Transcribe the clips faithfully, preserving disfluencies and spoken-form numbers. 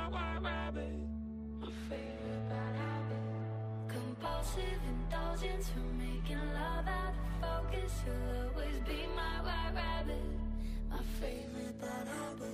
white rabbit. My favorite bad habit. Compulsive indulgence from making love out of focus. You'll always be my white rabbit. My favorite bad habit.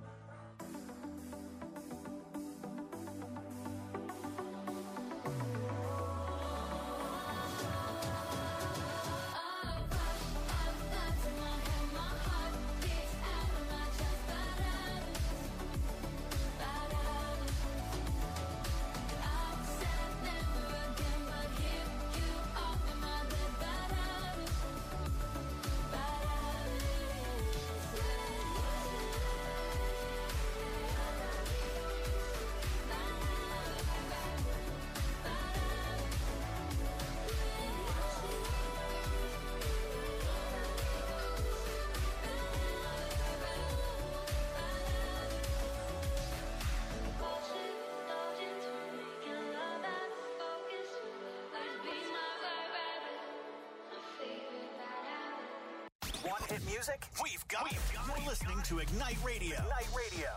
Hit music? We've got We've it. Got You're it. listening to Ignite Radio. Ignite Radio.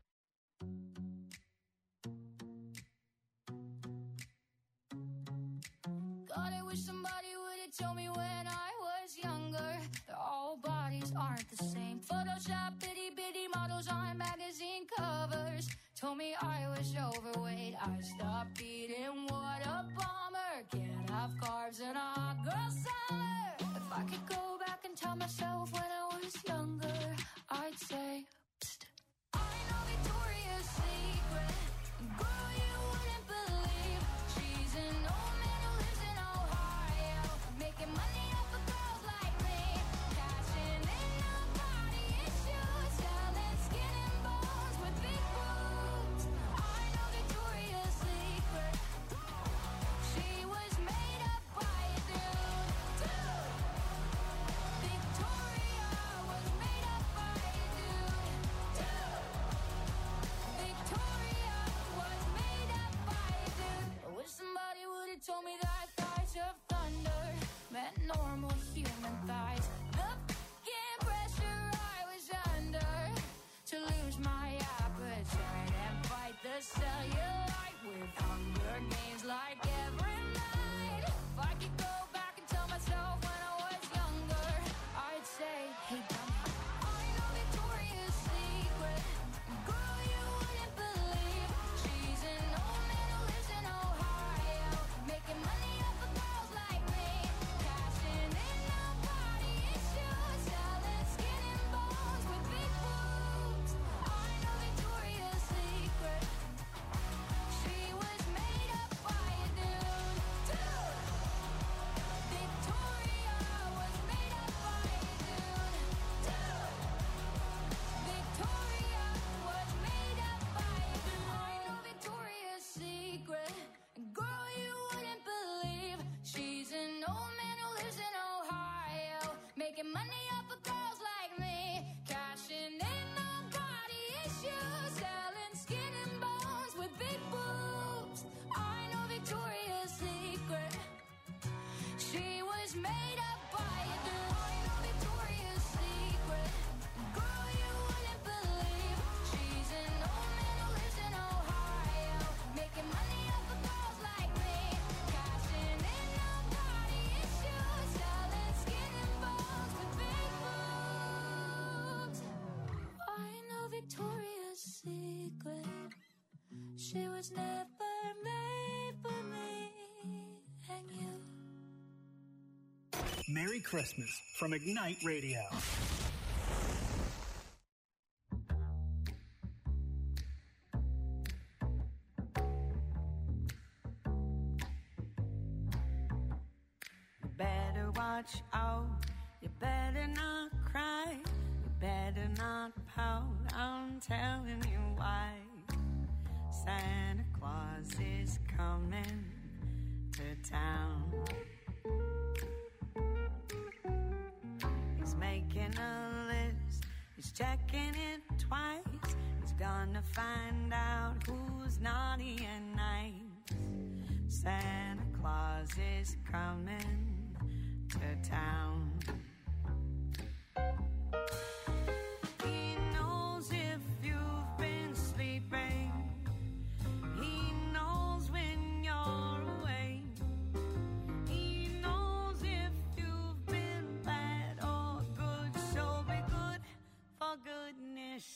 God, I wish somebody would have told me when I was younger that all bodies aren't the same. Photoshop, bitty bitty models on magazine covers told me I was overweight. I stopped eating. What a bummer. Can't have carbs in a hot girl summer. If I could go back and tell myself when I was younger, I'd say, psst, I know Victoria's Secret. Girl, you wouldn't believe she's an old man who lives in Ohio, making money off of girls like me, cashing in on body issues, selling skin and bones with big boobs. I know Victoria's Secret. She was made up by a dude, dude. Victoria was made up by a dude, dude. Victoria was made up by a dude. I wish somebody would have told me that thighs of thunder meant normal human thighs. The f***ing pressure I was under to lose my appetite and fight the cellulite with Hunger Games like every night. If I could go back and tell myself when I was younger, I'd say, hey, dummy, I know Victoria's Secret. Girl, you wouldn't believe she's an old man who lives in Ohio, making money off of girls like me, cashing in on body issues, selling skin and bones with big boobs. I know Victoria's Secret. She was made up by a dude, dude. Victoria was made up by a dude, dude. Victoria was made up by a dude. I know Victoria's Secret. Girl, you wouldn't believe she's an old man who lives in Ohio, making money off of girls like me, cashing in on body issues, selling skin and bones with big boobs. I know Victoria's Secret. She was made up by a dude. I know Victoria's Secret. Girl, you wouldn't believe she's an old man who lives in Ohio, making money off of girls like me, cashing in on body issues, selling skin and bones with big boobs. I know Victoria's Secret. She was never made for me and you. Merry Christmas from Ignite Radio. Better watch out, you better not cry, you better not pout, I'm telling you why. Santa Claus is coming to town. He's making a list, he's checking it twice, he's gonna find out who's naughty and nice. Santa Claus is coming to town. He knows if you've been sleeping,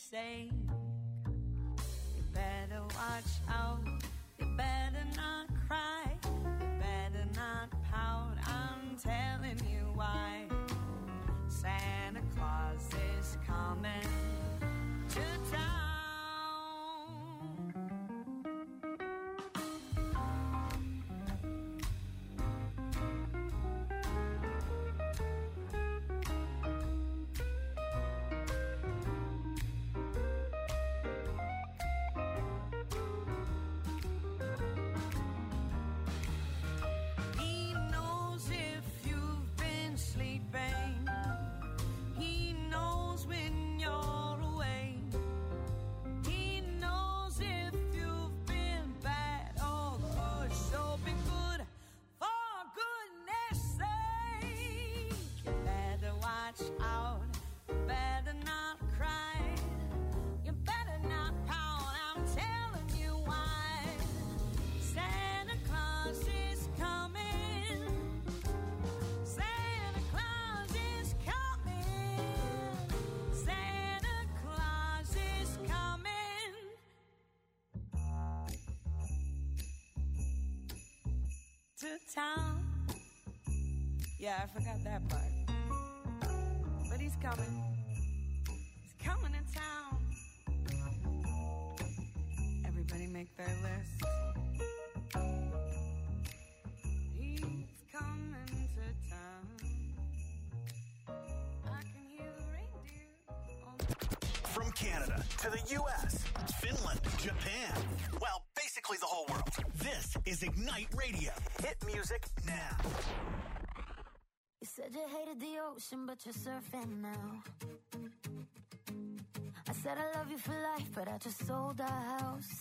sake. You better watch out. You better not cry. You better not pout. I'm telling you why. Santa Claus is coming to town. He knows if you've been sleeping. He knows when you're away. He knows if you've been bad or good. So be good for goodness sake. You better watch out. You better not cry. You better not pout. I'm telling you why. Santa Claus is coming. Santa Claus is coming. Santa Claus is coming to town. Yeah, I forgot that part. But he's coming. He's coming to town. Everybody make their list. He's coming to town. I can hear the reindeer on the From Canada to the U S, Finland, Japan. Well, basically the whole world. This is Ignite Radio. Hit music now. You said you hated the ocean, but you're surfing now. I said I love you for life, but I just sold our house.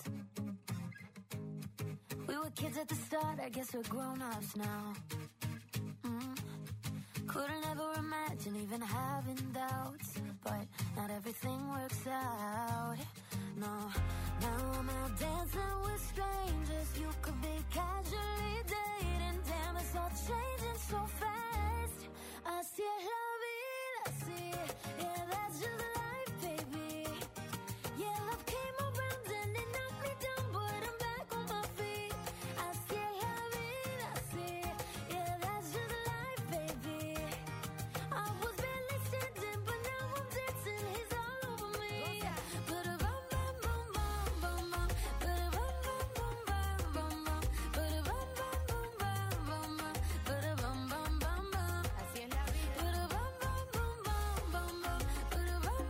We were kids at the start, I guess we're grown-ups now. Mm. Couldn't ever imagine even having doubts, but not everything works out. No, now I'm out dancing with strangers. You could be casually dating. Damn, it's all changing so fast. Así es la vida, así. Yeah, that's just life, baby. Yeah, love came around and it knocked me down, but I'm back on my feet. Así es la vida, así. Yeah, that's just life, baby. I was barely standing, but now I'm dancing. He's all over me. Ba-da-bum, bum, bum, bum, bum, bum. Ba-da-bum, bum, bum, bum, bum, bum. Ba-da-bum, bum, bum, bum, bum, bum. Ba-da-bum, bum, bum, bum. Así es la vida. Ba-da-bum, bum, bum, bum, bum, bum. Ba-da-bum, bum, bum, bum, bum.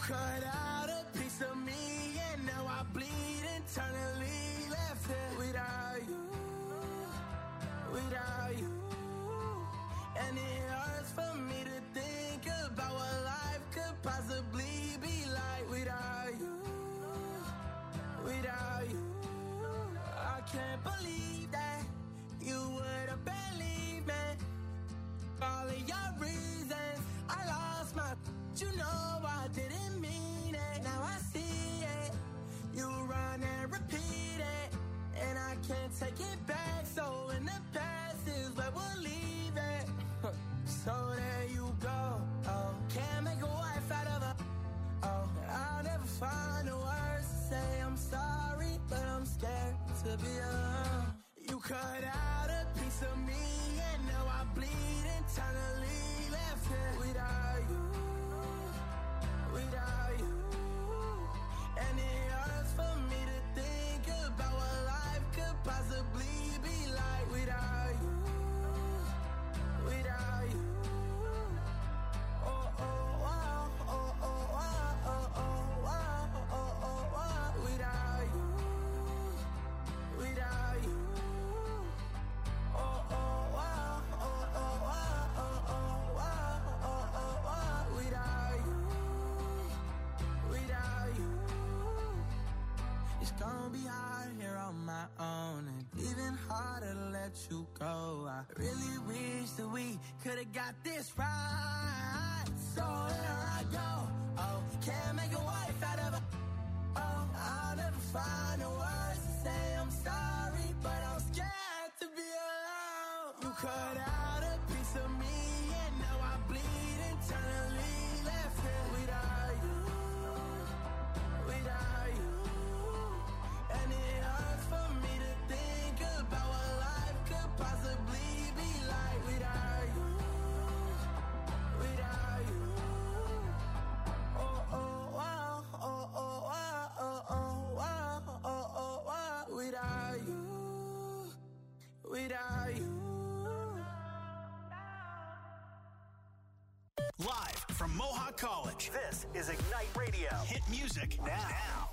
cut out a piece of me, and now I bleed internally. Left here without you, without you. And it hurts for me to think about what life could possibly be like without you, without you. I can't believe that you would have believed me. All of your reasons, I lost my, you know I didn't mean it. Now I see it, you run and repeat it, and I can't take it back. So in the past is where we'll leave it. So there you go. Oh, can't make a wife out of a. Oh, I'll never find the words to say I'm sorry, but I'm scared to be alone. You cut out a piece of me, and now I bleed internally. Left here without you, without you. And it hurts for me to think about what life could possibly be like without you, without you. Oh, oh, oh, oh, oh, oh, oh, oh, oh, oh, oh, without you, without you. Oh, oh, oh, oh, oh, oh, oh, oh, oh, oh, oh, without you, without you. It's gonna be hard here on my own, and even harder to let you go. I really wish that we could've got this right. So here I go. Oh, can't make a wife out of a. Oh, I'll never find the words to say I'm sorry, but I'm scared to be alone. You cut out a piece of me, and now I bleed internally. Left here without you, without you. And it hurts for me to think about what life could possibly be like without you, without you. Oh, oh, oh, oh, oh, oh, oh, oh, oh, oh, oh, without you, without you. Live from Mohawk College, this is Ignite Radio. Hit music now.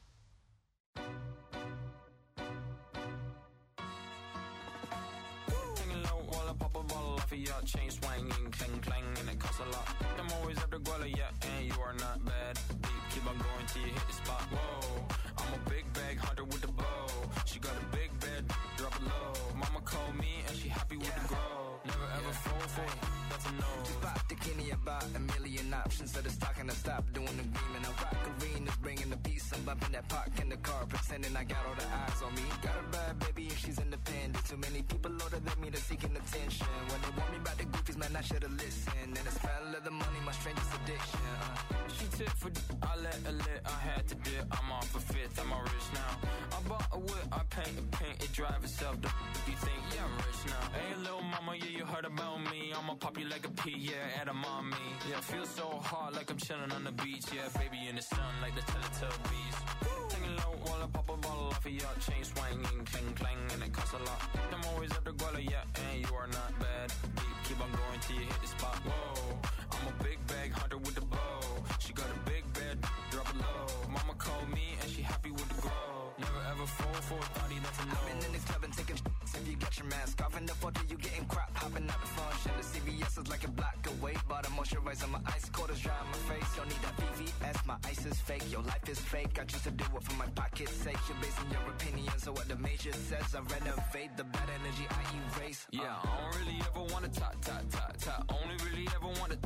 Hanging low while I pop a bottle off of your chain swinging, clang clang, and it costs a lot. I'm always after Guala, yeah, and you are not bad. Deep, keep on going till you hit the spot. Whoa, I'm a big bag hunter with the bow. She got a big bed, drop it low. Mama called me and she happy with the grow. Never ever fall for it, that's a no. Just pop the Kenny about a million options. So the stock and I stop doing the agreement. I rock arenas, bringing the peace. I'm bumping that park in the car, pretending I got all the eyes on me. Got a bad baby and she's independent. Too many people older than me, they're seeking attention. When they want me about the goofies, man, I should've listened. And the smell of the money, my strangest addiction. Uh. She tip for d- I let her lit, I had to dip. I'm off a fifth, I'm all rich now. I bought a whip, I paint a paint, it drive itself. The f- you think, yeah, I'm rich now. Hey, little mama, yeah, you heard about me. I'ma pop you like a pea, yeah, at a mommy. Yeah, feel so hot like I'm chilling on the beach. Yeah, baby in the sun like the Teletubbies. Hanging low while I pop a bottle off of your chain swinging, clang clang, and it costs a lot. I'm always after Guala, yeah, and you are not bad. Deep, keep on going till you hit the spot. Whoa, I'm a big bag hunter with the bow. She got a big bed, drop it low. Mama called me and she happy with the grow. Never ever fall for a thotty, that's a no. I've been in the club and taking sh**s. If you get your mask off in the photo, you getting crap. Hopping out the function. The C V S is like a block away. Bought a moisturizer, my ice cold is dry on my face. Don't need that V V S, my ice is fake. Your life is fake, I choose to do it for my pocket's sake. You're basing your opinions on what the major says. I renovate the bad energy I erase. uh. Yeah, I don't really ever wanna top, top, top, top. Only really ever wanna.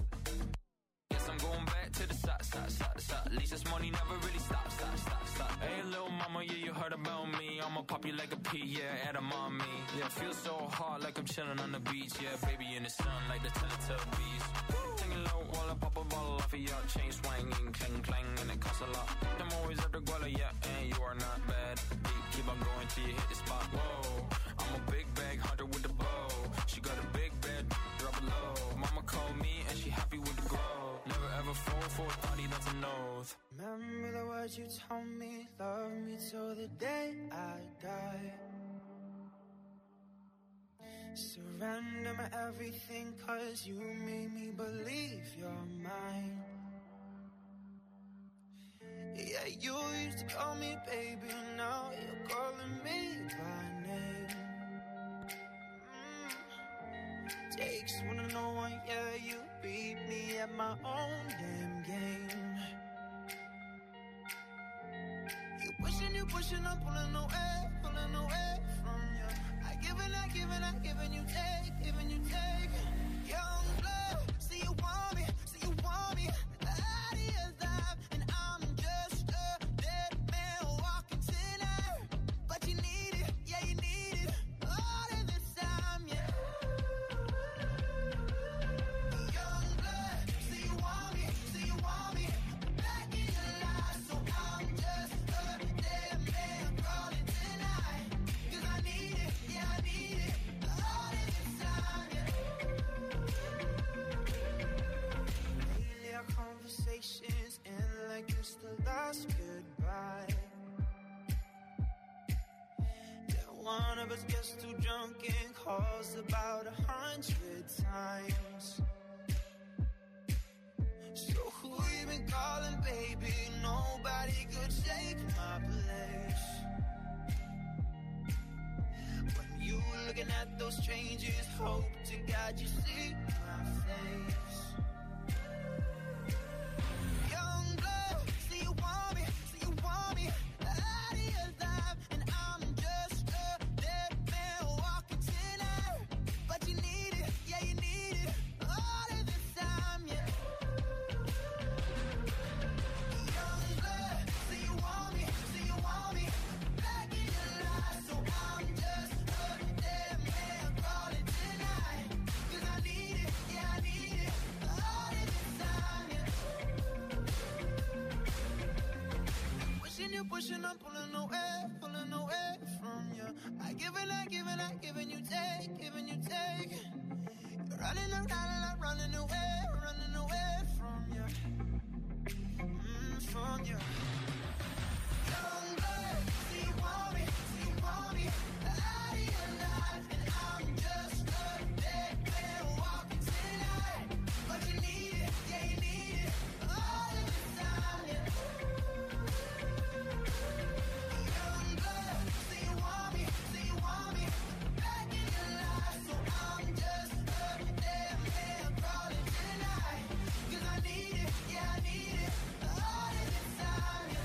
Yes, I'm going back to the side, side, side, side. At least this money never really stops, stop, stop, stop. Hey, little mama, yeah, you heard about me. I'ma pop you like a pea, yeah, at a mommy. Yeah, feel so hot like I'm chilling on the beach. Yeah, baby in the sun like the Teletubbies. Hanging low while I pop a bottle off of your chain swinging, clang clang, and it costs a lot. I'm always after Guala, yeah, and you are not bad. Deep, keep on going till you hit the spot. Whoa, I'm a big bag hunter with the bow. She got a big bed, drop it low. Mama called me and she happy with the grow. Never ever fall for a thotty, that's a nose. Remember the words you told me, love me till the day I die. Surrender my everything, cause you made me believe you're mine. Yeah, you used to call me baby, now you're calling me by name. Mm. Takes one to know one, yeah, you beat me at my own damn game. You pushing, you pushing, I'm pulling away, pulling away from you. I give and I give and I give and you take, giving you take. Young blood, see you want me, see you want me. The idea's live and I'm just a dead man walking tonight. But you need it, yeah you need it, all of this time, yeah. Young blood, see you want me, see you want me. Back in your life, so I'm just a dead man calling tonight. Cause I need it, yeah I need it, all of this time, yeah. Lately our conversations end like it's the last goodbye. Yeah, one of us gets too drunk and calls about a hundred times. So who you been calling, baby? Nobody could take my place. When you looking at those strangers, hope to God you see my face. Young blood, see you want me, see you want me. The idea's live and I'm just a dead man walking tonight. But you need it, yeah you need it, all of this time, yeah. Young blood, see you want me, see you want me. Back in your life, so I'm just a dead man calling tonight. Cause I need it, yeah I need it, all of this time, yeah. Pushing you, pushing, I'm pulling away, pulling away from you. I give and I give and I give and you take, giving you take. You're running around and I'm running away, running away from you, mm, from you. Young blood, see you want me, see you want me. The idea alive and I'm just a dead man walking tonight. But you need it, yeah you need it, all of this time, yeah. Young blood, see you want me, see you want me. Back in your life, so I'm just a dead man crawling tonight. Cause I need it, yeah I need it, all of this time, yeah.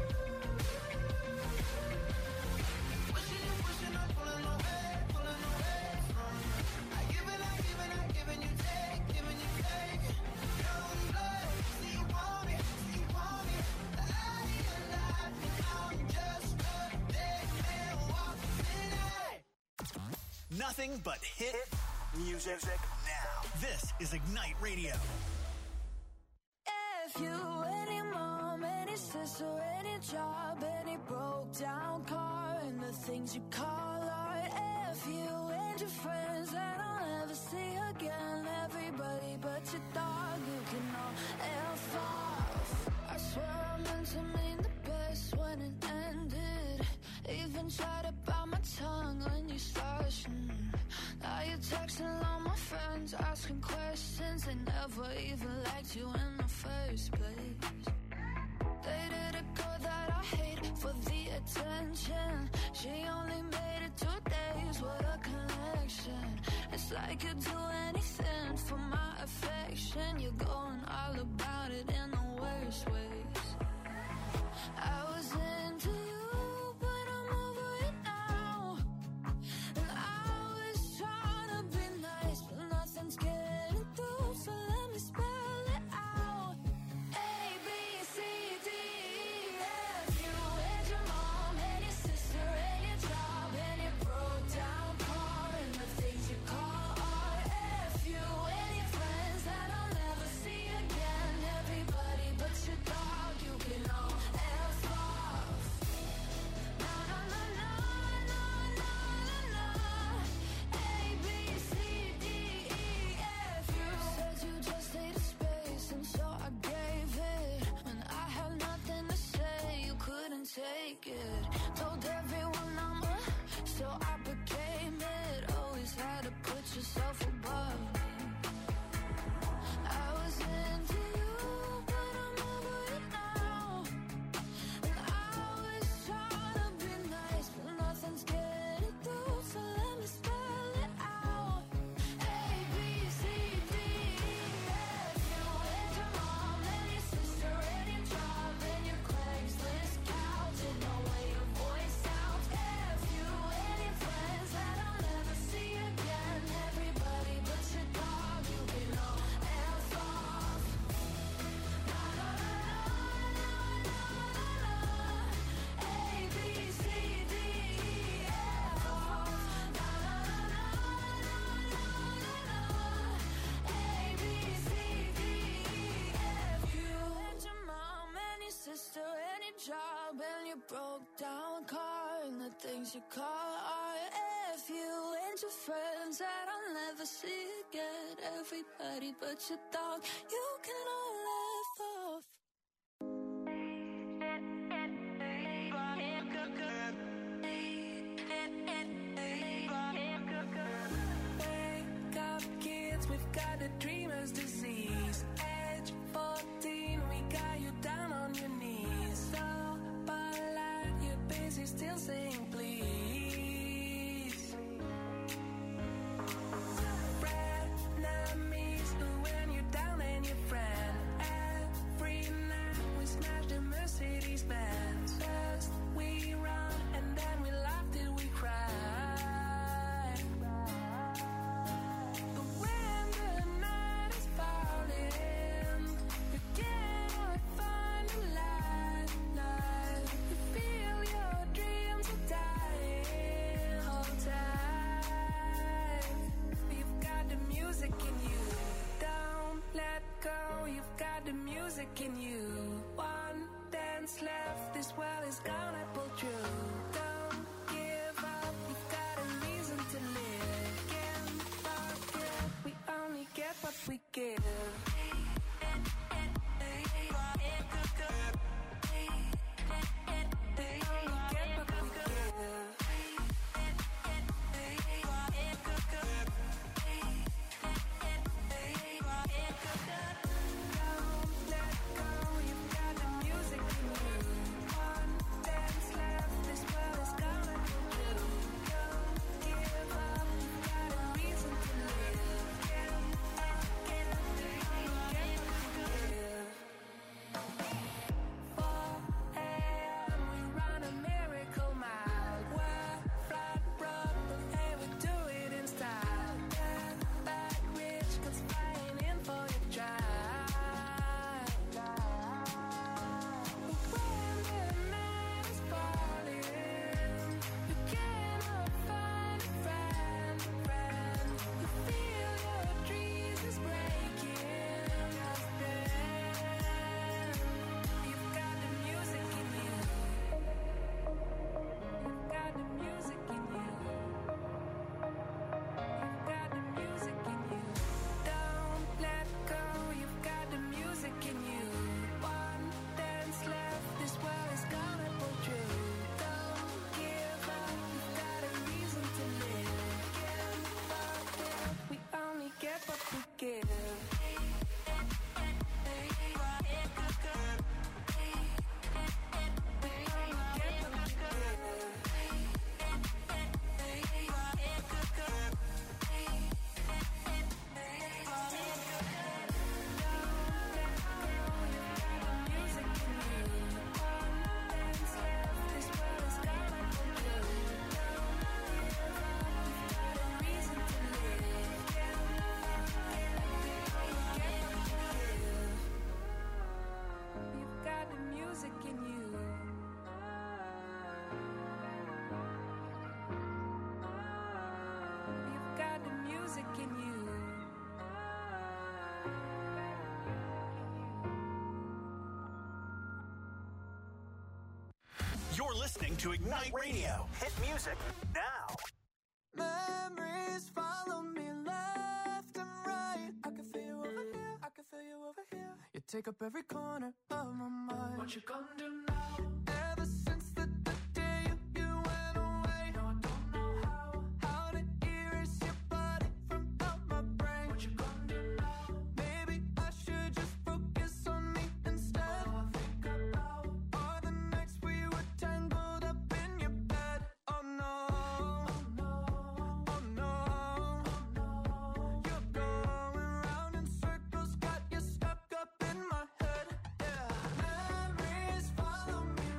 Pushing you, pushing, I'm pulling away, pulling away from you. I give and I give and I give and you take, giving you take. Young blood, see you want me, see you want me. The idea alive and I'm just a dead man walking tonight. Nothing but hit music now. This is Ignite Radio. If you, any mom, any sister, any job, any broke down car, and the things you call art. If you and your friends that I'll never see again, everybody but your dog, you can all F off. I swear I meant to mean the best when it ended. Even tried to bite my tongue when you started. Mm. Now you're texting all my friends, asking questions. They never even liked you in the first place. Dated a girl that I hate for the attention. She only made it two days, what a connection. It's like you'd do anything for my affection. You're going all about it in the worst ways. I was into you, but I'm over it now. And I was trying to be nice, but nothing's getting through, so let me spell it out. A, B, C, D, E, F. You and your mom and your sister and your job and your broke down car and the things you call art. F you and your friends that I'll never see again. Everybody but your dog, you can all F off. Na na na na na na na na. A, B, C, D, E, F. You said you just needed space, and so I gave it. When I had nothing to say, you couldn't take it. Told everyone I'm a, so I became it. Always had to put yourself above me. I was into you, but I'm over it now. when you broke down car and the things you call art. If you and your friends that I'll never see again, everybody but your dog, you can all laugh off. Wake up, kids, we've got a dreamer's disease. Age fourteen, we got you down on your knees. So, but like you're busy still saying please. Frenemies, when you're down and your friend. Every night we smash the Mercedes Benz. First we run and then we laugh till we cry. But when the night is falling, you cannot find a light, light. You feel your dreams are dying. Hold tight. You've got the music in you. Don't let go. You've got the music in you. One dance left. This world is gonna pull through. Don't give up. You've got a reason to live. Can't forget. We only get what we give. You're listening to Ignite Radio. Hit music now. Memories follow me left and right. I can feel you over here. I can feel you over here. You take up every corner of my mind. What you gonna do now? Ever since the, the day you, you went away, no, I don't know how. How to erase your body from out my brain. What you gonna do now? Maybe I should just focus on me instead. All I think about are the nights we were tangled up in your bed. Oh no, oh no, oh no, oh no. You're going round in circles, got you stuck up in my head. Yeah, memories follow me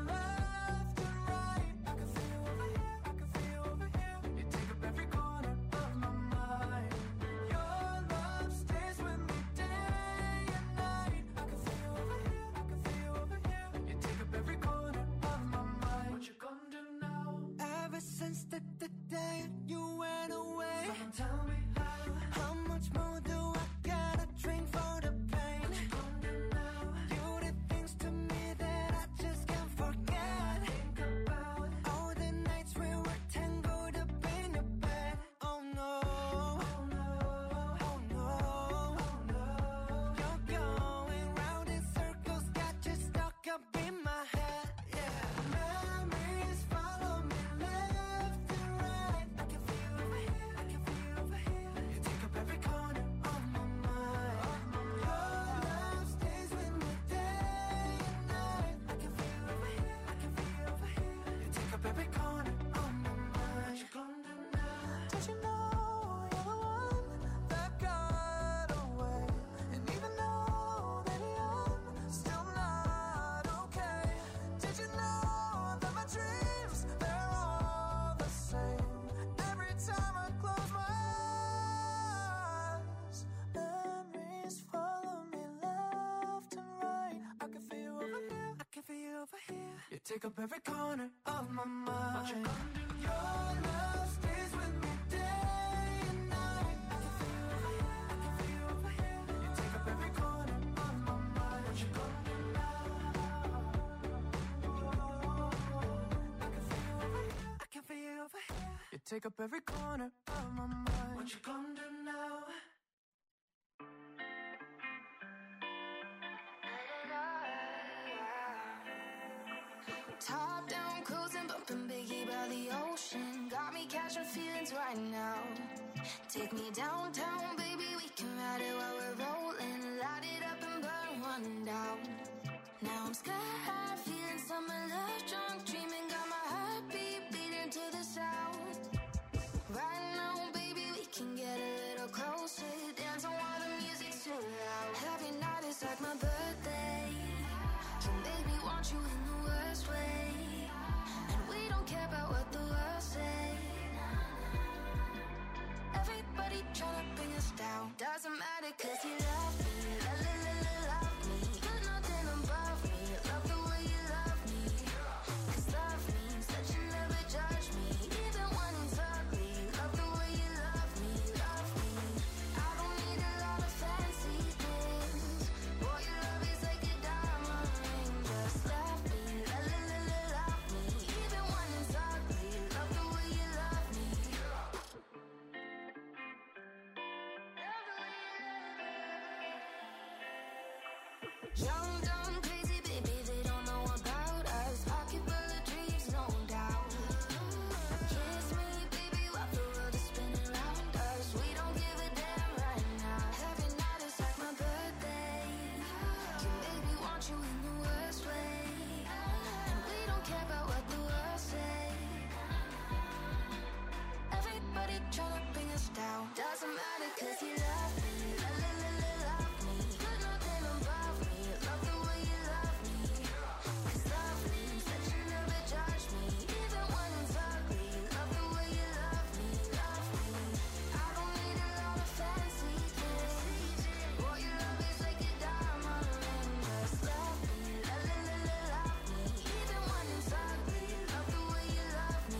take up every corner of my mind. Your love stays with me day and night. I can feel you over here, I can feel you over here. You take up every corner of my mind. What you gonna do now? I can feel you over here, I can feel you over here. You take up every corner of my mind. What you gonna do now? Top down, cruising, bumping Biggie by the ocean. Got me catching feelings right now. Take me downtown, baby, we can ride it while we're rolling. Light it up and burn one down. Now I'm sky high, feeling summer love, drunk, dreaming. Got my heartbeat beating to the sound. Right now, baby, we can get a little closer. Dance on while the music's too loud. Every night is like my birthday. Can baby want you in the worst way, and we don't care about what the world say. Everybody tryna bring us down. Doesn't matter cause you love me. La la la la love me. Put nothing above me. Love the way you love me. Cause love means that you never judge me. Even when it's ugly. Love the way you love me. Love me. I don't need a lot of fancy things. Boy, your love is like a diamond ring. Just love me. La la la la love me. Even when it's ugly. Love the way you love me. Young, dumb, crazy, baby, they don't know about us. Pocket full of dreams, no doubt. Kiss me, baby, while the world is spinning around us. We don't give a damn right now. Every night is like my birthday. Can baby want you in the worst way, and we don't care about what the world say. Everybody tryna bring us down. Doesn't matter cause you love me. La la la la love me. Put nothing above me. Love the way you love me. Cause love means that you never judge me. Even when it's ugly. Love the way you love me. Love me. I don't need a lot of fancy things. Boy, your love is like a diamond ring. Just love me. La la la la love me. Even when it's ugly. Love the way you love me.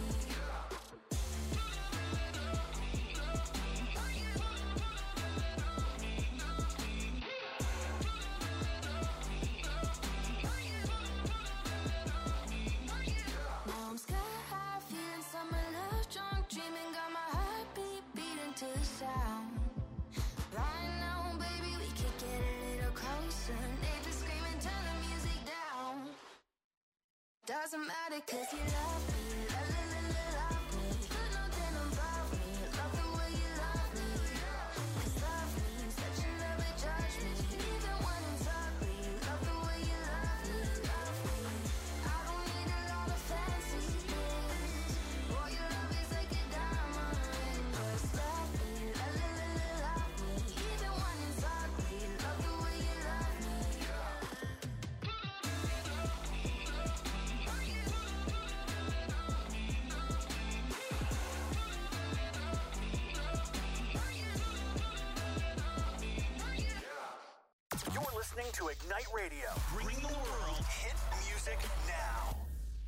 Now I'm sky high, feeling summer love, drunk, dreaming. Got my heartbeat beating to the sound. Right now, baby, we could get a little closer. Neighbors screaming, turn the music down. Doesn't matter cause you love me. La la la la love me. Put nothing above me. Love the way you love me. Cause love means that you never judge me. Even when it's ugly. Love the way you love me. Love me. I don't need a lot of fancy things. Boy, your love is like a diamond ring. Just love me. La la la la love me. Even when it's ugly. Love the way you love me. You're listening to Ignite Radio. Bring the world hit music now.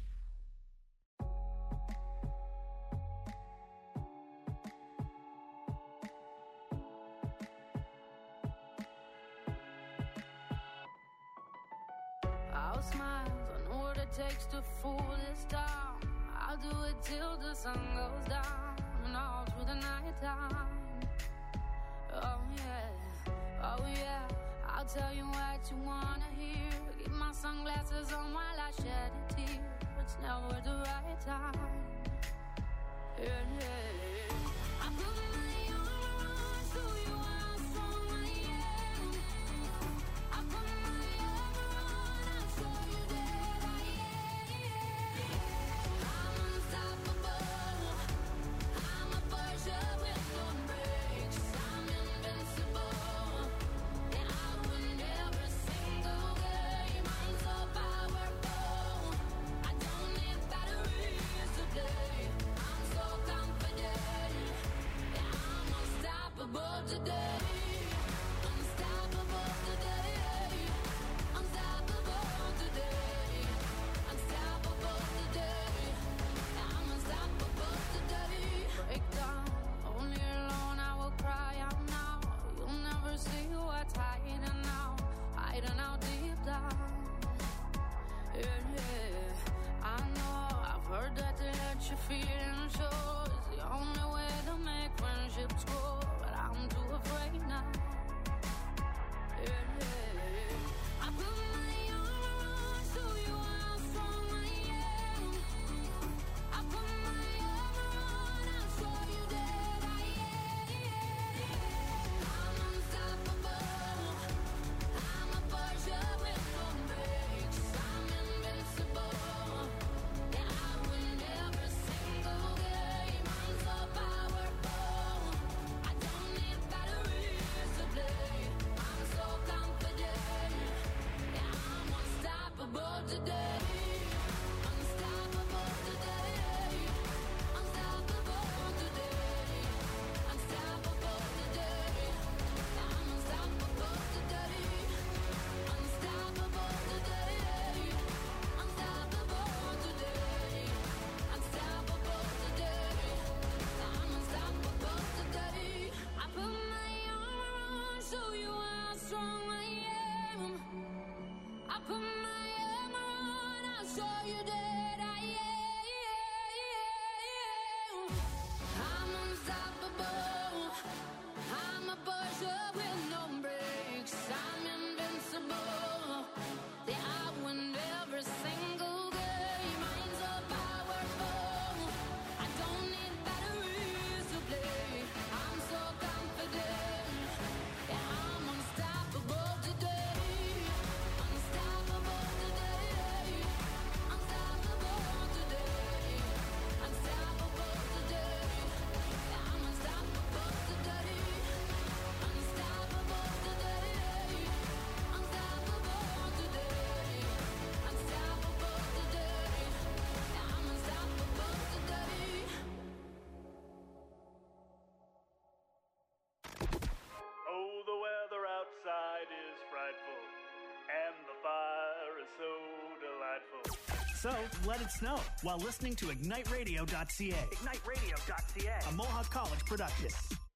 I'll smile, I know what it takes to fool this town. I'll do it till the sun goes down and all through the night time. Oh yeah, oh yeah, I'll tell you what you wanna hear. Keep my sunglasses on while I shed a tear. It's never the right time. Yeah, yeah. I put my armor on so you are how strong I am. I put my armor on, I saw you that I am. I'm unstoppable. I'm a Persia with no brakes. I'm invincible. And I win every single game. I'm so powerful. I don't need batteries today. I'm so confident. Yeah, feeling sure is the only way to make friendships grow. But I'm too afraid now. Yeah, yeah, yeah. I put my arm around, show you how strong I am. I put my arm around, I'll show you that I am. I'm unstoppable. I'm a Porsche with no brakes. I'm invincible. Yeah, I win every single game. I'm so powerful. I don't need batteries to play. I'm so confident. Yeah, I'm unstoppable today. Unstoppable today. Unstoppable today. Unstoppable today. I'm unstoppable today. Unstoppable today. Unstoppable today. Unstoppable today. I'm unstoppable today. I put my arm around, show you how strong I am. I put my arm around, I'll show you that I am. I'm unstoppable. I'm a Porsche with no brakes. I'm invincible. Yeah, I win every single game. I'm so powerful. I don't need batteries to play. I'm so confident. Yeah, I'm unstoppable today. Unstoppable today. Unstoppable today. Unstoppable today. Yeah, I'm unstoppable today. Unstoppable today. Unstoppable today. Unstoppable today. Yeah, I'm unstoppable today. Oh, the weather outside is frightful, and the fire is so delightful. So, let it snow while listening to ignite radio dot c a. ignite radio dot c a. A Mohawk College production.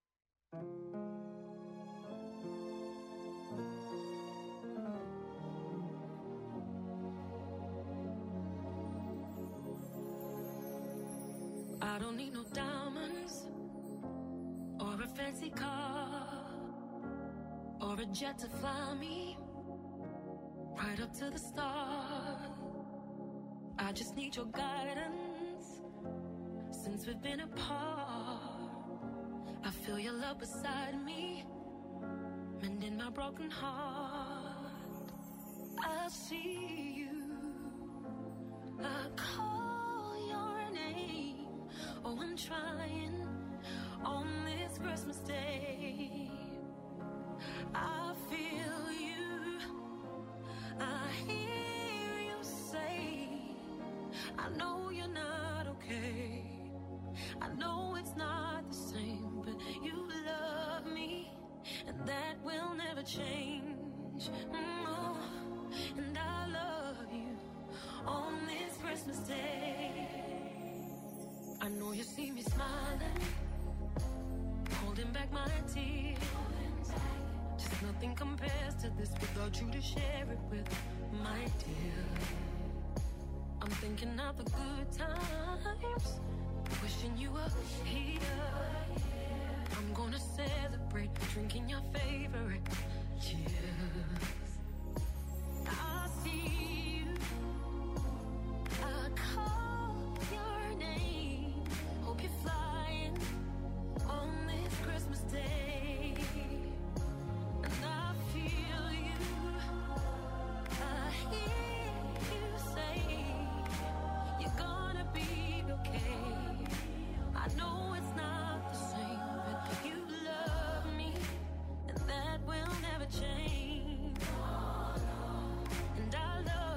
I don't need no diamonds or a fancy car or a jet to fly me right up to the stars. I just need your guidance since we've been apart. I feel your love beside me, mending my broken heart. I see you, I call your name. Oh, I'm trying on this Christmas day. I feel you, I hear you say, I know you're not okay. I know it's not the same, but you love me, and that will never change. No, and I love you on this Christmas day. I know you see me smiling, holding back my tears. Just nothing compares to this without you to share it with, my dear. I'm thinking of the good times, wishing you were here. I'm gonna celebrate, drinking your favorite cheers. I see you, I call your name. Hope you're flying on this Christmas day. And I feel you, I hear you say, you're gonna be okay. I know it's not the same, but you love me, and that will never change. And I love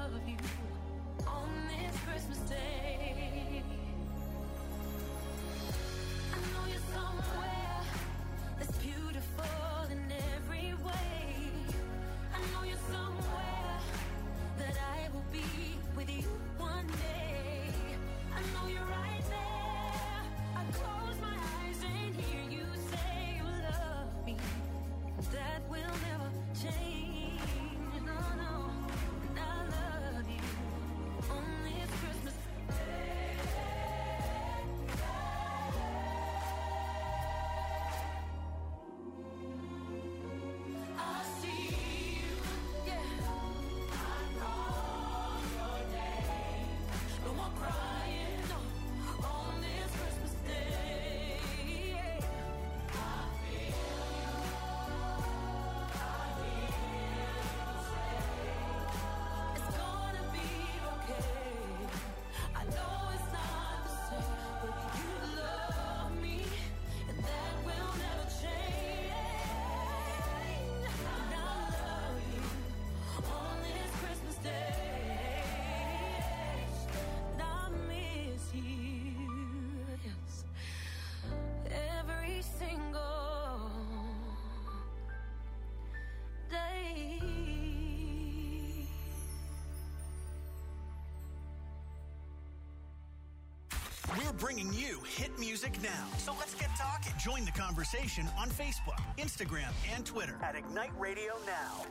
We're bringing you hit music now. So let's get talking. Join the conversation on Facebook, Instagram, and Twitter at Ignite Radio Now.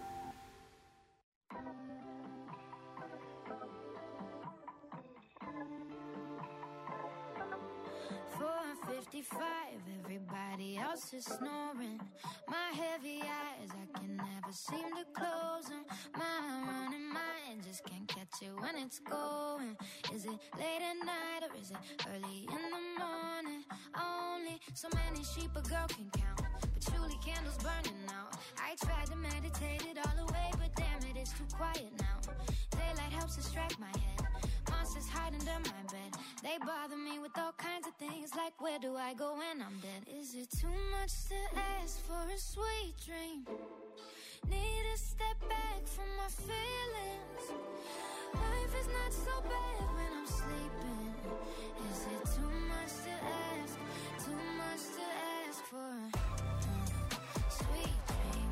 four fifty-five, everybody else is snoring. My heavy eyes, I can never seem to close them. My running mind just can't catch it when it's going. Is it late at night or is it early in the morning? Only so many sheep a girl can count, patchouli candles burning out. I tried to meditate it all away, but damn it, it's too quiet now. Daylight helps distract my head. Monsters hide under my bed. They bother me with all kinds of things, like where do I go when I'm dead? Is it too much to ask for a sweet dream? Need to step back from my feelings. Life is not so bad when I'm sleeping. Is it too much to ask? Too much to ask for a uh, sweet dream?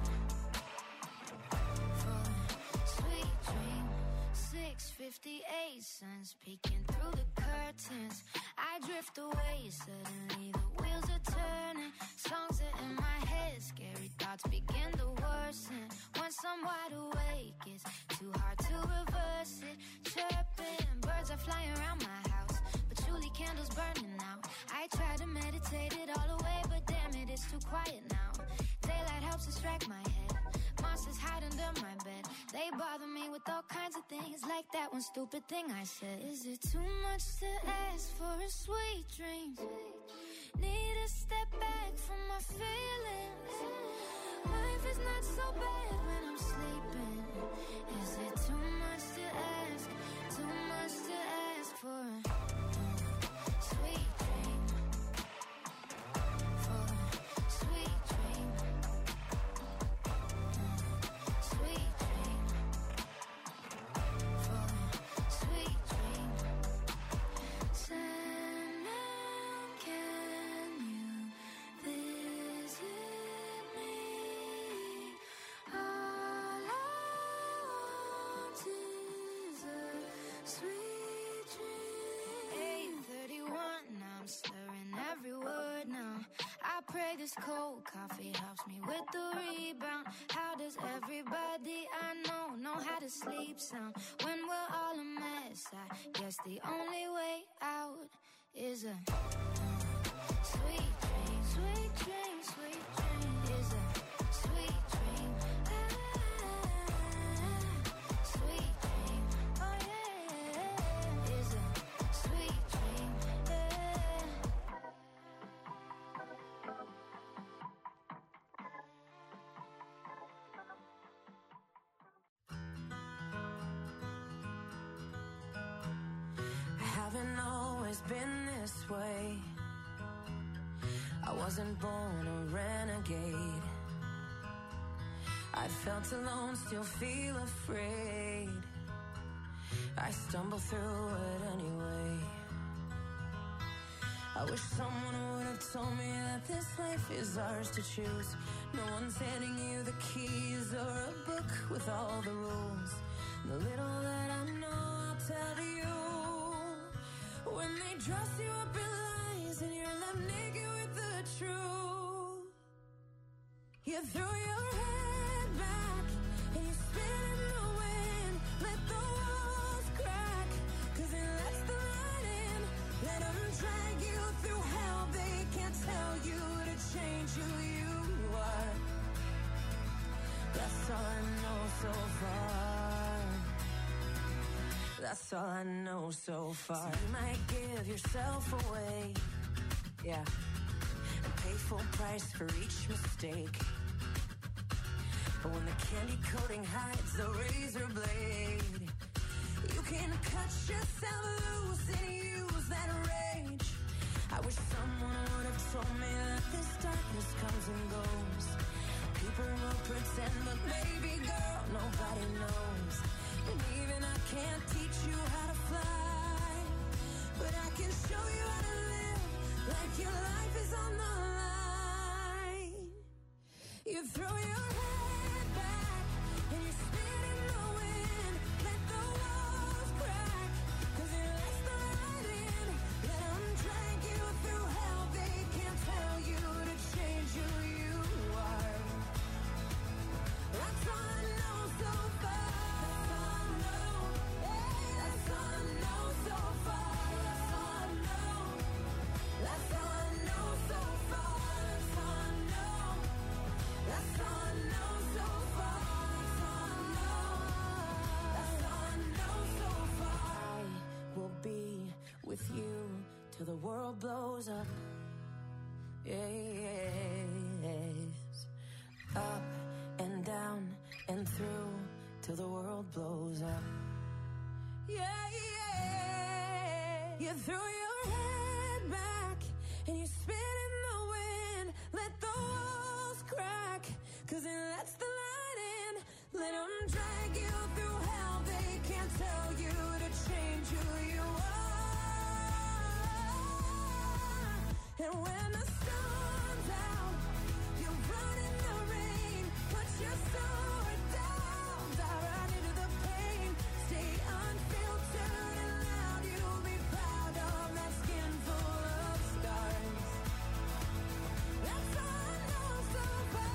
For a sweet dream. six fifty-eight, sun's peeking through the curtains. I drift away, suddenly the wheels are turning. Songs are in my head, scary thoughts begin to worsen. Once I'm wide awake, it's too hard to reverse it. Chirping, birds are flying around my house, patchouli candles burning out. I try to meditate it all away, but damn it, it's too quiet now. Daylight helps distract my head. Monsters hide under my bed. They bother me with all kinds of things, like that one stupid thing I said. Is it too much to ask for a sweet dream? Need to step back from my feelings. Life is not so bad when I'm sleeping. Is it too much to ask? Too much to ask for a uh, sweet dream? For a sweet dream. Sweet dream. For a sweet dream. Sandman, can you visit me? All I want is a sweet dream. eight thirty-one, now I'm slurring every word now. I pray this cold coffee helps me with the rebound. How does everybody I know know how to sleep sound when we're all a mess? I guess the only way out is a sweet dream, sweet dream, sweet dream. Is a sweet dream, ah, sweet dream. Oh yeah, is a sweet dream, yeah. I haven't always been this way. I wasn't born a renegade. I felt alone, still feel afraid. I stumble through it anyway. I wish someone would have told me that this life is ours to choose. No one's handing you the keys or a book with all the rules. The little that I know, I'll tell you. When they dress you up in lies and you're left naked with the truth, you throw your head back and you spin in the wind. Let the walls crack, cause it lets the light in. Let them drag you through hell. They can't tell you to change who you are. That's all I know so far. That's all I know so far. So you might give yourself away, yeah, and pay full price for each mistake. But when the candy coating hides the razor blade, you can cut yourself loose and use that rage. I wish someone would have told me that this darkness comes and goes. People will pretend, but baby girl, nobody knows. And even I can't teach you how to fly, but I can show you how to live like your life is on the line. You throw your head back and you spin in the wind. Let the walls crack, cause it lets the light with you till the world blows up. Yes. Up and down and through till the world blows up. Yeah, yeah. You threw your head back and you spit in the wind. Let the walls crack, cause it lets the light in. Let them drag you through hell. They can't tell you to change who you are. And when the sun's out, you run in the rain. Put your sword down, dive right into the pain. Stay unfiltered and loud. You'll be proud of that skin full of scars. That's all I know so far.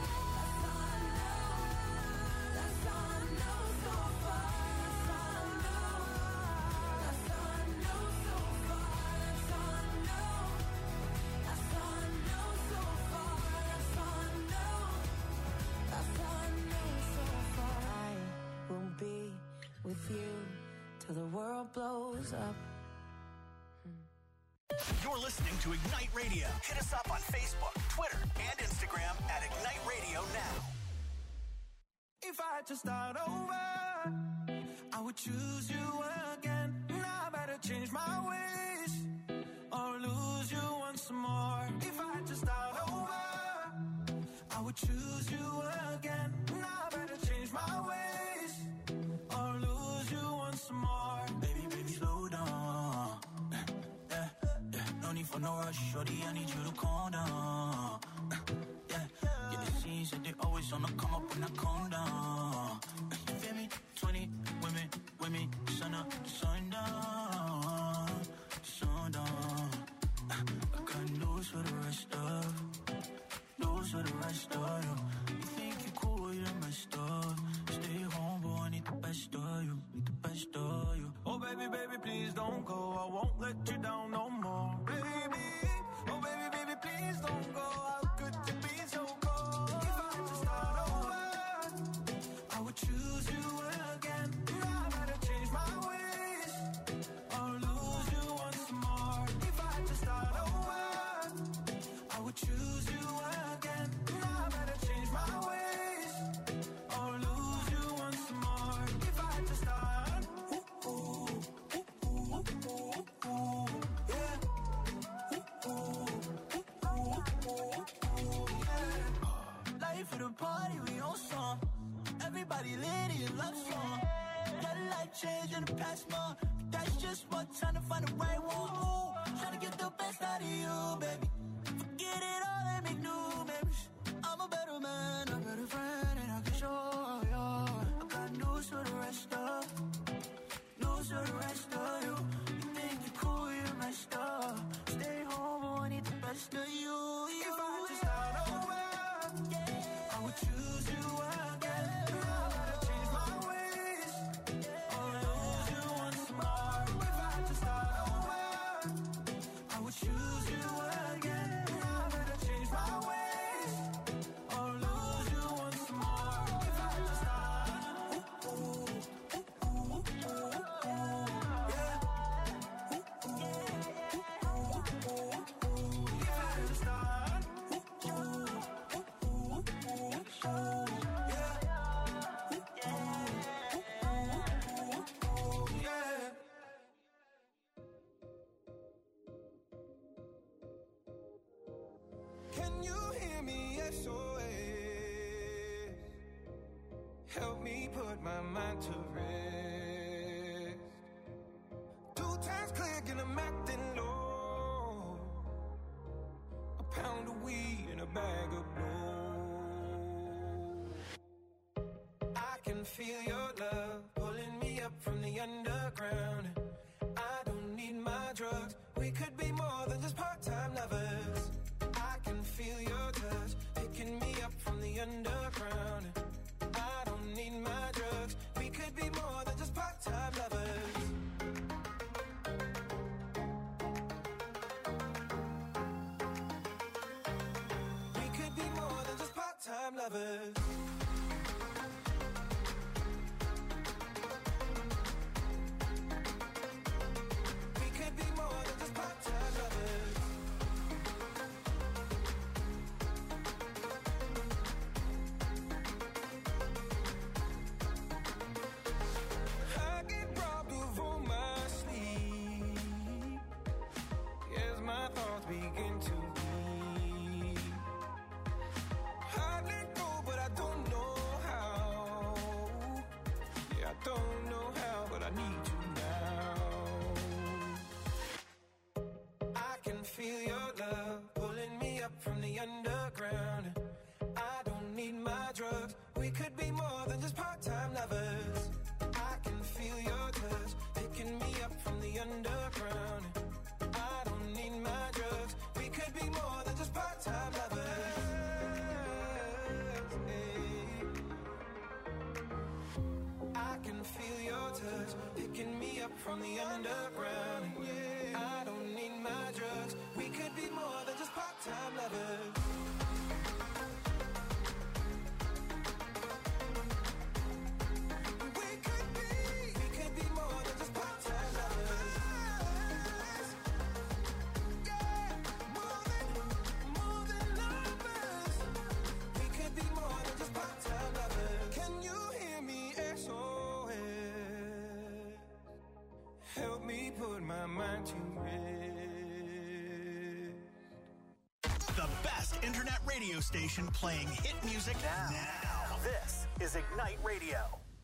That's all I know so far. That's all I know. That's all I know so far. That's all I know. That's all I know so far. That's all I know. That's all I know so far. I will be with you till the world blows up. You're listening to Ignite Radio. Hit us up on Facebook, Twitter, and Instagram at Ignite Radio Now. If I had to start over, I would choose you again. Now I better change my ways or lose you once more. If I had to start over, I would choose you again. Now I better change my ways or lose you once more. Baby, baby, slow down. Yeah, yeah. No need for no rush, shorty. I need you to calm down. Yeah, yeah. The scenes that they always on the come up when I calm down. You feel me? Twenty women, women, sun up, sun down, sun down. I got news for the rest of, news for the rest of you. You think you cool, you're messed up. Stay home, boy, I need the best of you, need the best of you. Oh baby, baby, please don't go. I won't let you down no more, baby. Oh baby, baby, please don't go. How could you be so cold? If I had to start over, I would choose you again. Now I better change my ways or lose you once more. If I had to start over, I would choose you again. Now I better change my ways or lose you once more. If I had to start, ooh, ooh, ooh, ooh, ooh, ooh, yeah. Ooh, ooh, ooh, ooh, ooh, yeah. Life of the party, we on song. Everybody lit in love song. Got a life change in the past month. That's just what time to find the right one. Ooh, tryna get the best out of you, baby. Forget it all and make new memories. I'm a better man, a better friend, and I can show you. I got news for the rest of, news for the rest of you. You think you're cool, you're messed up. Stay home, but I need the best of you. If I had to start over, I would choose you again. Now I better change my ways or lose you once more. If I had to start over, I would choose you again. Now I better change my ways or lose you once more. If I had to start, ooh, ooh, ooh, ooh, ooh, ooh, yeah. Ooh, ooh, ooh, ooh, ooh, ooh. If I had to start, ooh, ooh, ooh, ooh, ooh, ooh, yeah. Ooh, ooh, ooh, ooh, ooh, yeah. Can you hear me? S O S. Help me put my mind to rest. Two times click and I'm acting low. A pound of weed and a bag of blow. I can feel your love pulling me up from the underground. I don't need my drugs. We could be more than just part-time lovers. I can feel your touch picking me up from the underground. I don't need my drugs. We could be more than just part-time lovers. We could be more than just part-time lovers. We could be more than begin to bleed. I let go, but I don't know how. Yeah, I don't know how, but I need you now. I can feel your love pulling me up from the underground. I don't need my drugs. We could be more than just part-time lovers. I can feel your touch picking me up from the underground. I don't need my drugs. We could be more than just part-time lovers. Hey. I can feel your touch picking me up from the underground. Yeah. I don't need my drugs. We could be more than just part-time lovers. Help me put my mind to rest. The best internet radio station playing hit music now. now. This is Ignite Radio.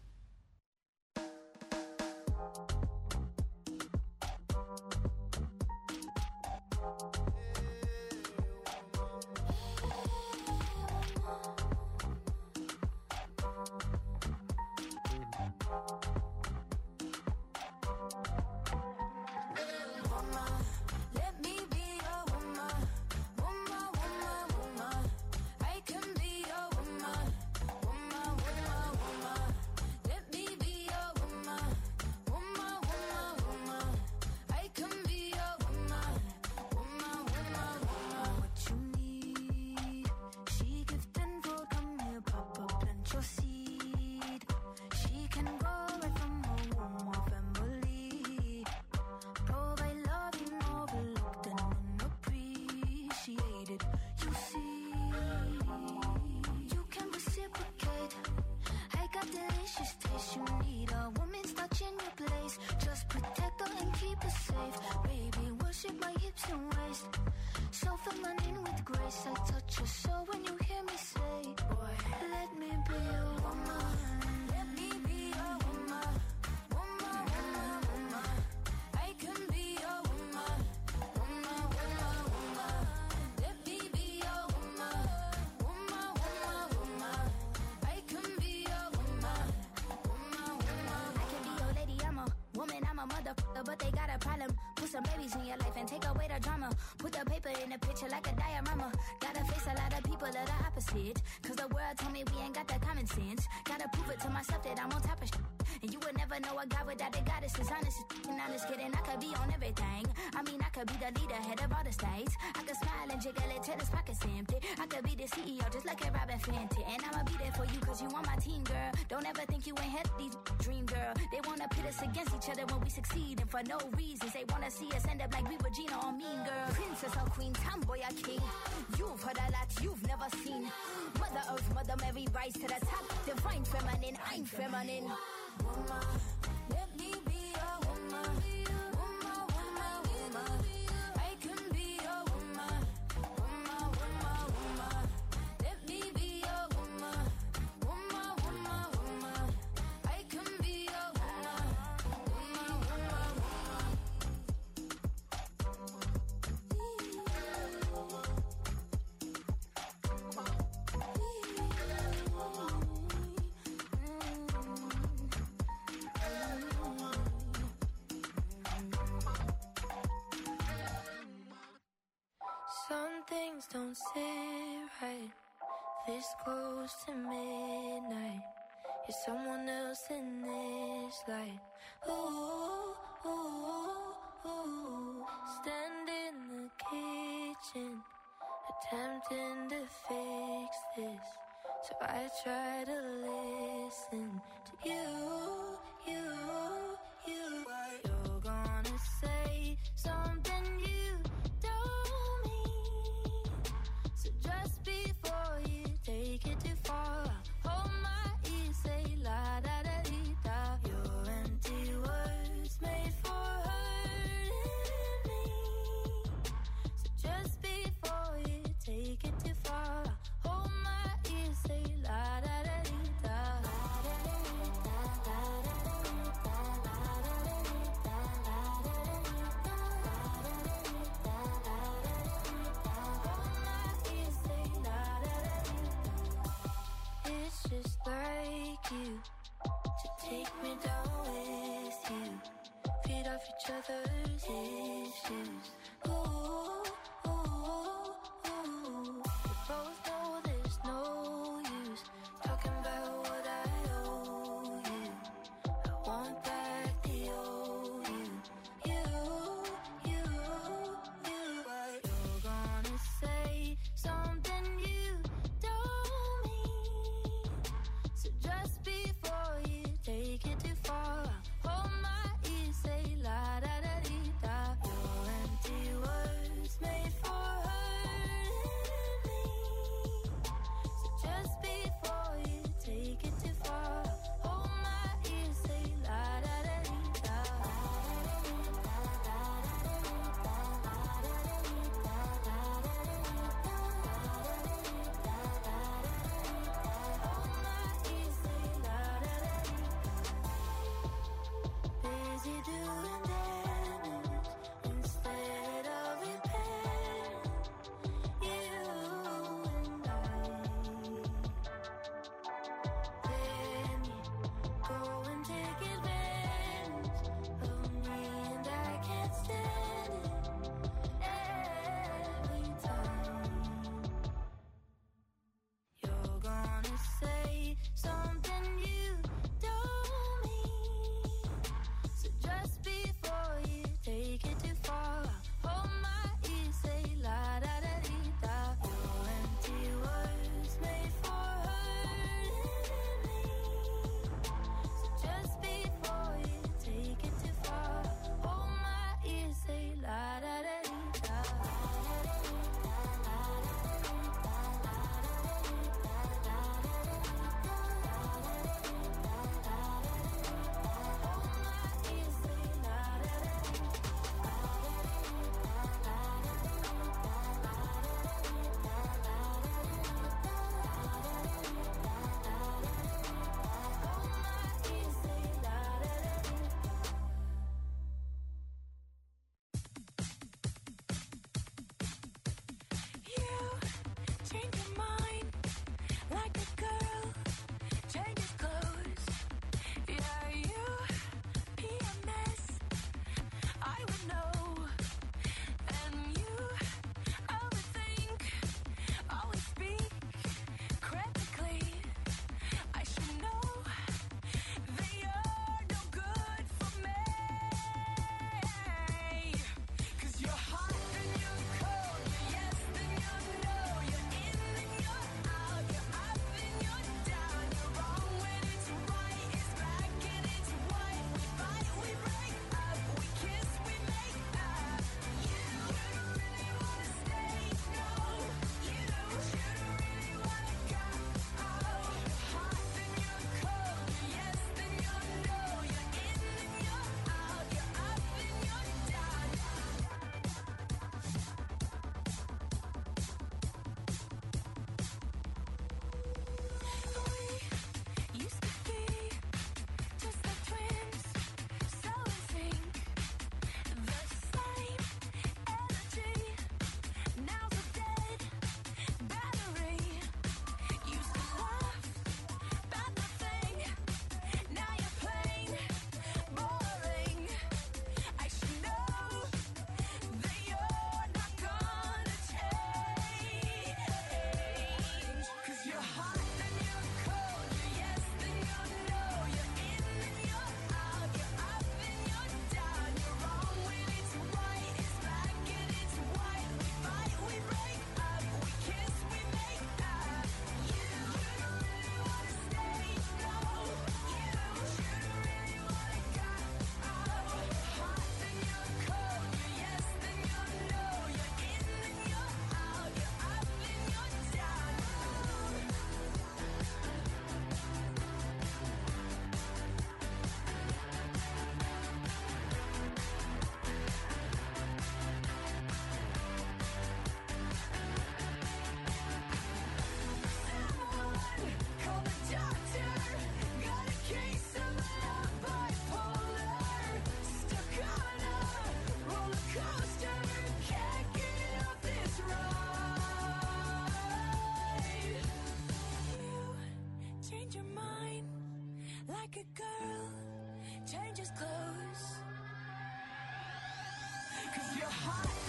But they got a problem. Put some babies in your life and take away the drama. Put the paper in the picture like a diorama. Gotta face a lot of people that are opposite. Cause the world told me we ain't got that common sense. Gotta prove it to myself that I'm on top of shit. And you would never know a guy without a goddess is honest. And honest kidding, I could be on everything. I mean, I could be the leader, head of all the states. I could smile and jiggle it till his pockets empty. I could be the C E O just like a Robin Fenty. And I'ma be there for you cause you on my team, girl. Don't ever think you ain't had these dream, girl. They wanna pit us against each other when we succeed. And for no reasons, they wanna see us end up like we Regina or Mean Girl. Princess or queen, tomboy or king. You've heard a lot you've never seen. Mother Earth, Mother Mary, rise to the top. Divine feminine, I'm feminine. Woman, let me be a woman. Woman, woman, woman. I can be a woman. Woman, woman, woman. Let me be a woman. Woman, woman, woman. I can be a woman. Woman, woman, woman. Some things don't sit right. This close to midnight. You're someone else in this light. Ooh, ooh, ooh. Stand in the kitchen, attempting to fix this. So I try to listen to you, you, you. You're gonna say something you don't mean. So just before you take it too far, hold my ear, say la da da dee da. Your empty words made for hurting me. So just naked girl changes clothes. 'Cause you're hot.